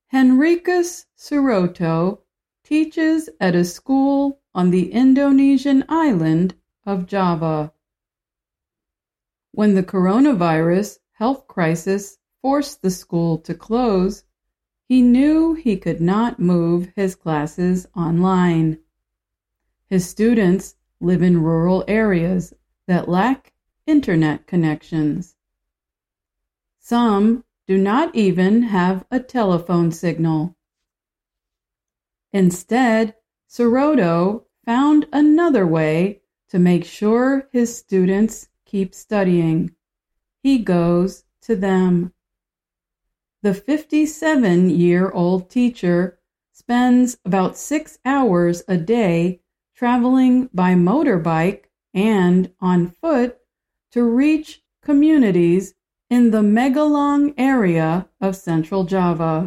Henricus Suroto teaches at a school on the Indonesian island of Java. When the coronavirus health crisis forced the school to close, he knew he could not move his classes online. His students live in rural areas that lack internet connections. Some do not even have a telephone signal. Instead, Suroto found another way to make sure his students keep studying. He goes to them. The 57-year-old teacher spends about 6 hours a day traveling by motorbike and on foot to reach communities in the Magelang area of Central Java.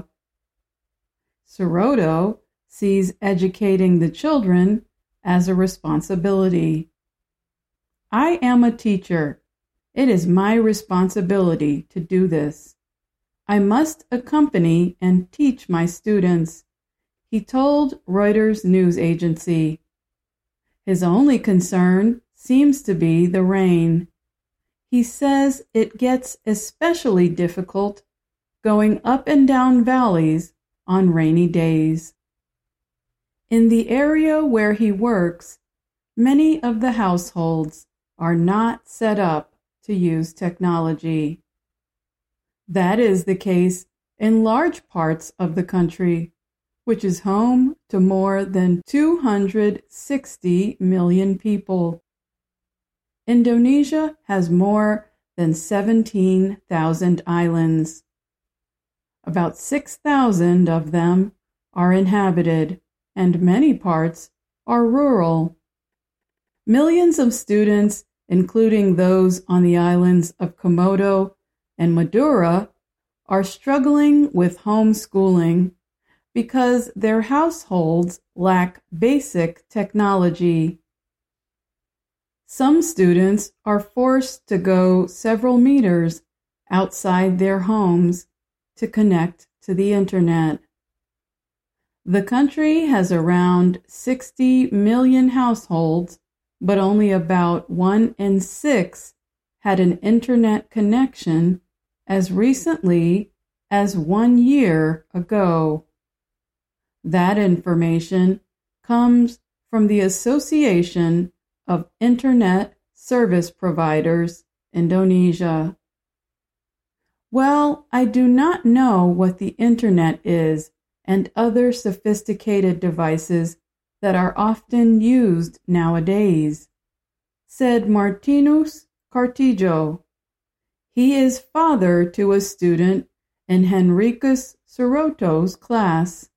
Suroto sees educating the children as a responsibility. I am a teacher. It is my responsibility to do this. I must accompany and teach my students, he told Reuters news agency. His only concern seems to be the rain. He says it gets especially difficult going up and down valleys on rainy days. In the area where he works, many of the households are not set up to use technology. That is the case in large parts of the country, which is home to more than 260 million people. Indonesia has more than 17,000 islands. About 6,000 of them are inhabited, and many parts are rural. Millions of students, including those on the islands of Komodo and Madura, are struggling with homeschooling because their households lack basic technology. Some students are forced to go several meters outside their homes to connect to the internet. The country has around 60 million households, but only about 1 in 6 had an internet connection as recently as 1 year ago. That information comes from the Association of Internet Service Providers, Indonesia. Well, I do not know what the internet is and other sophisticated devices that are often used nowadays, said Martinus Cartijo. He is father to a student in Henricus Suroto's class.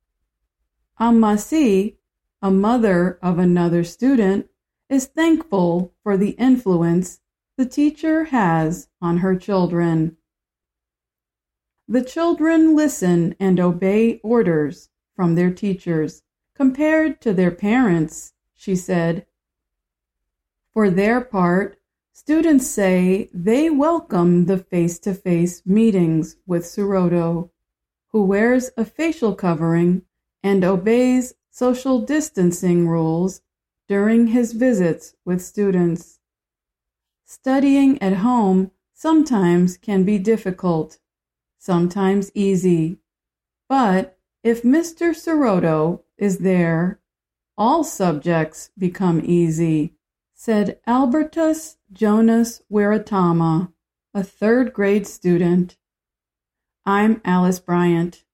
Amasi, a mother of another student, is thankful for the influence the teacher has on her children. The children listen and obey orders from their teachers compared to their parents, she said. For their part, students say they welcome the face-to-face meetings with Suroto, who wears a facial covering and obeys social distancing rules during his visits with students. Studying at home sometimes can be difficult, sometimes easy, but if Mr. Suroto is there, all subjects become easy, said Albertus Jonas Wiratama, a third-grade student. I'm Alice Bryant.